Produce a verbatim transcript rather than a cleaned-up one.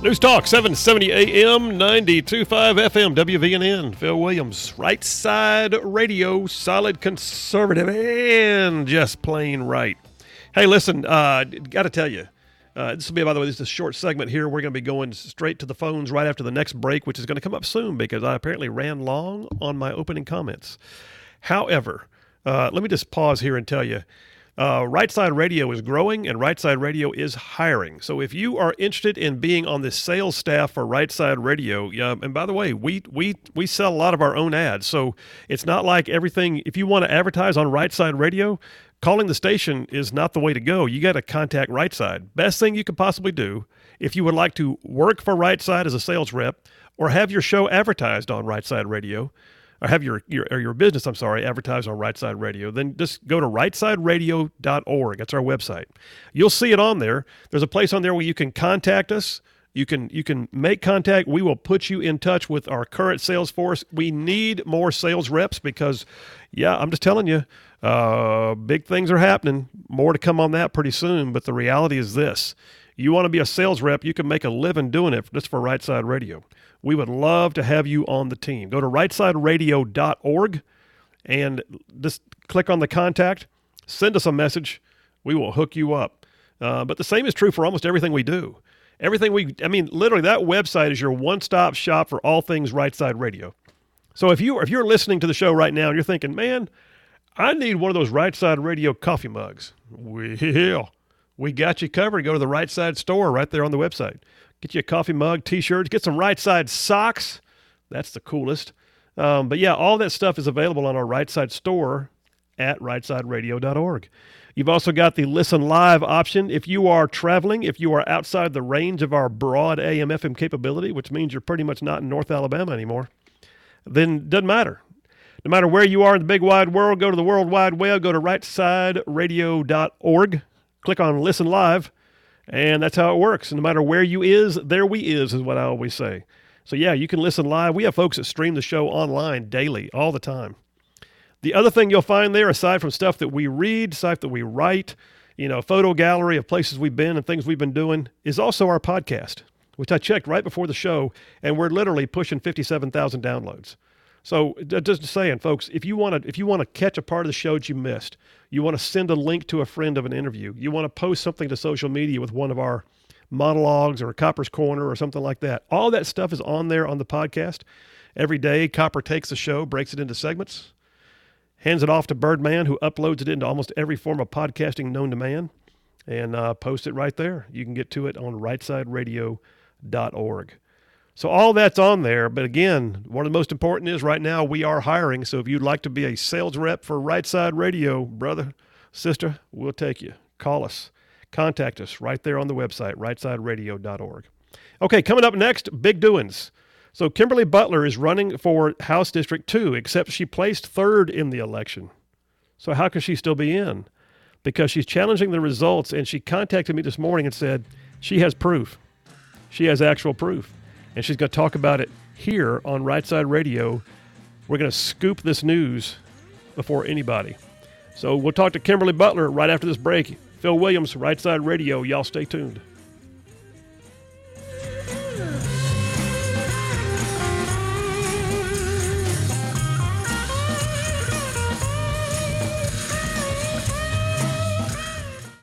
News Talk, seven seventy A M, ninety-two point five F M, W V N N. Phil Williams, Right Side Radio, solid conservative and just plain right. Hey, listen, uh, got to tell you, uh, this will be, by the way, this is a short segment here. We're going to be going straight to the phones right after the next break, which is going to come up soon because I apparently ran long on my opening comments. However, uh, let me just pause here and tell you, Uh, Right Side Radio is growing, and Right Side Radio is hiring. So if you are interested in being on the sales staff for Right Side Radio, uh, and by the way, we we we sell a lot of our own ads, so it's not like everything. If you want to advertise on Right Side Radio, calling the station is not the way to go. You got to contact Right Side. Best thing you could possibly do if you would like to work for Right Side as a sales rep or have your show advertised on Right Side Radio, or have your, your or your business, I'm sorry, advertised on Right Side Radio, then just go to right side radio dot org. That's our website. You'll see it on there. There's a place on there where you can contact us. You can you can make contact. We will put you in touch with our current sales force. We need more sales reps because, yeah, I'm just telling you, uh, big things are happening. More to come on that pretty soon. But the reality is this. You want to be a sales rep, you can make a living doing it just for Right Side Radio. We would love to have you on the team. Go to right side radio dot org and just click on the contact. Send us a message. We will hook you up. Uh, but the same is true for almost everything we do. Everything we, I mean, literally that website is your one-stop shop for all things Right Side Radio. So if, you, if you're listening to the show right now and you're thinking, man, I need one of those Right Side Radio coffee mugs. Well, we got you covered. Go to the Right Side store right there on the website. Get you a coffee mug, T-shirts, get some Right Side socks. That's the coolest. Um, but yeah, all that stuff is available on our Right Side store at right side radio dot org. You've also got the Listen Live option. If you are traveling, if you are outside the range of our broad A M F M capability, which means you're pretty much not in North Alabama anymore, then it doesn't matter. No matter where you are in the big wide world, go to the World Wide Web, go to right side radio dot org, click on Listen Live, and that's how it works. And no matter where you is, there we is, is what I always say. So yeah, you can listen live. We have folks that stream the show online daily, all the time. The other thing you'll find there, aside from stuff that we read, stuff that we write, you know, photo gallery of places we've been and things we've been doing, is also our podcast, which I checked right before the show, and we're literally pushing fifty-seven thousand downloads. So just saying, folks, if you want to if you want to catch a part of the show that you missed, you want to send a link to a friend of an interview, you want to post something to social media with one of our monologues or Copper's Corner or something like that, all that stuff is on there on the podcast. Every day, Copper takes the show, breaks it into segments, hands it off to Birdman, who uploads it into almost every form of podcasting known to man, and uh, posts it right there. You can get to it on right side radio dot org. So all that's on there, but again, one of the most important is right now we are hiring, so if you'd like to be a sales rep for Right Side Radio, brother, sister, we'll take you. Call us. Contact us right there on the website, right side radio dot org. Okay, coming up next, big doings. So Kimberly Butler is running for House District two, except she placed third in the election. So how can she still be in? Because she's challenging the results, and she contacted me this morning and said she has proof. She has actual proof. And she's going to talk about it here on Right Side Radio. We're going to scoop this news before anybody. So we'll talk to Kimberly Butler right after this break. Phil Williams, Right Side Radio. Y'all stay tuned.